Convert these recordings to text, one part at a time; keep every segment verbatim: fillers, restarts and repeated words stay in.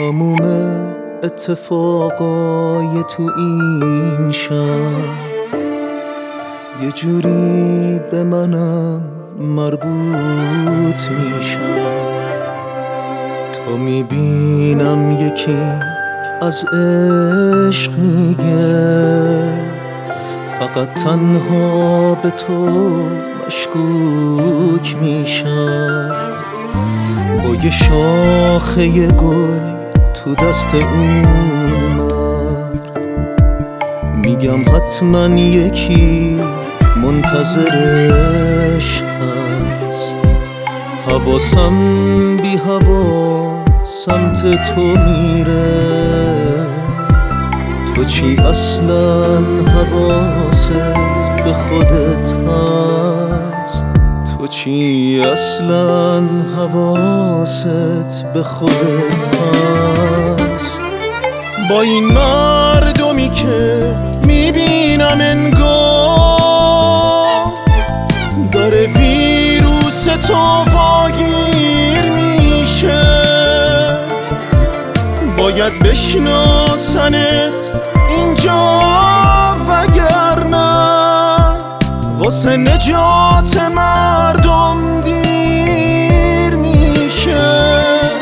تموم اتفاقای تو این شب یه جوری به منم مربوط میشن. تا میبینم یکی از عشق میگه فقط تنها به تو مشکوک میشم. با یه شاخه گل تو دست اومد میگم حتما یکی منتظرش هست. حواسم بی هوا سمت تو میره، تو چی اصلا حواست به خودت هست؟ تو چی اصلا حواست به خودت هست؟ با این مردمی که میبینم انگار داره ویروس تو واگیر میشه، باید بشناسنت اینجا وگرنه واسه نجات مردم دیر میشه.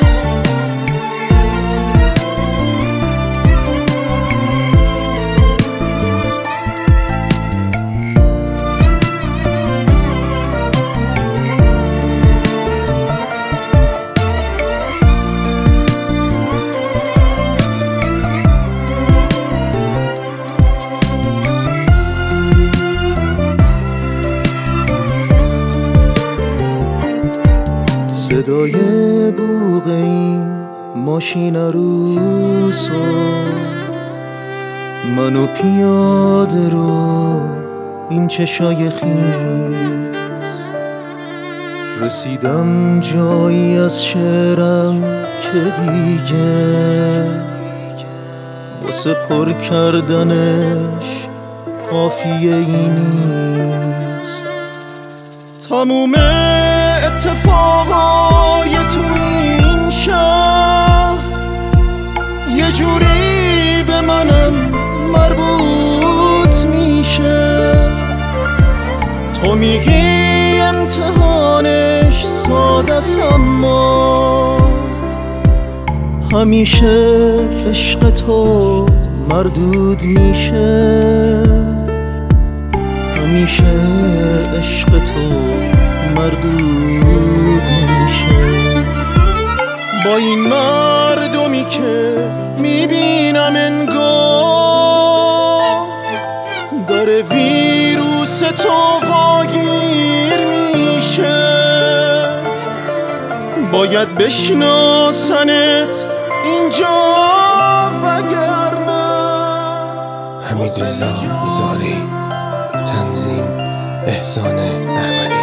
صدای بوق این ماشین عروسا منو پیاده رو این چشای خیز، رسیدم جایی از شعرم که دیگه واسه پر کردنش قافیه ای نیست. تموم اتفاقای تو این شهر یه جوری به منم مربوط میشه. تو میگی امتحانش ساده است اما همیشه عشق تو مردود میشه، همیشه عشق تو مردود میشه. با این مردمی که میبینم انگار داره ویروس تو واگیر میشه، باید بشناسنت اینجا وگرنه. حمید رضا زاری، تنظیم احسان احمدی.